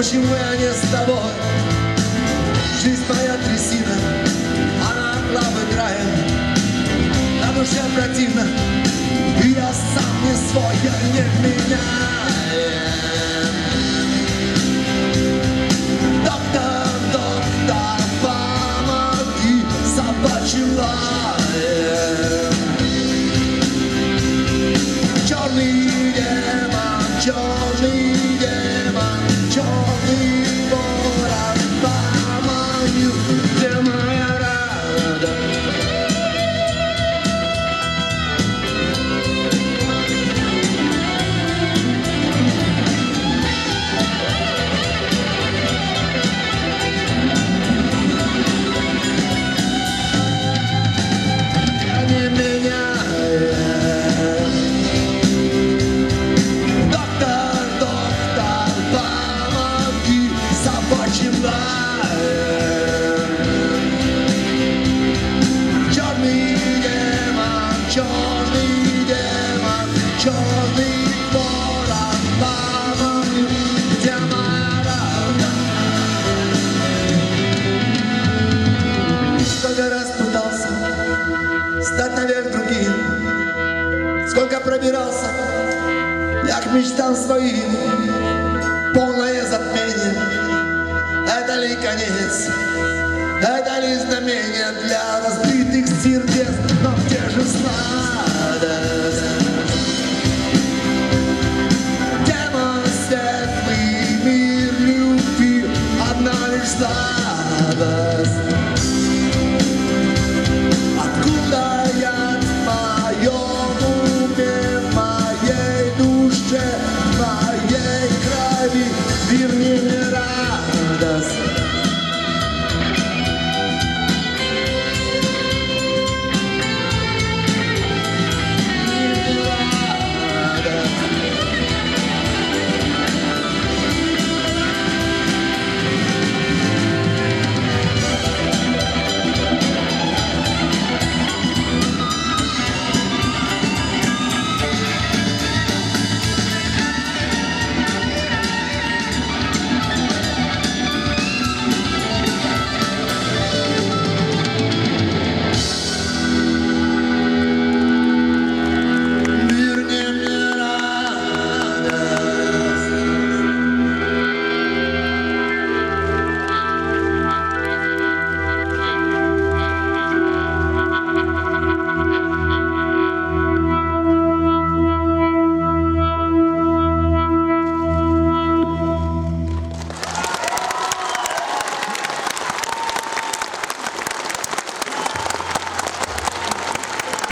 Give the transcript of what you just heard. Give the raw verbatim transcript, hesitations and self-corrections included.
почему я не с тобой? Жизнь моя трясина, она клав играет, на душе противно, и я сам не свой, я не меняет. Доктор, доктор, помоги, собачий лай. Черный демон, черный демон, черный ворон, помоги, где моя радость? Я не меняю. Доктор, доктор, помоги, собачий лай. Черный демон, черный демон, черный ворон, помоги, где моя радость? Сколько раз пытался стать наверх другим, сколько пробирался я к мечтам своим, полное затмение. Это ли конец? Это ли знамение для разбитых сердец? Но где же сладость?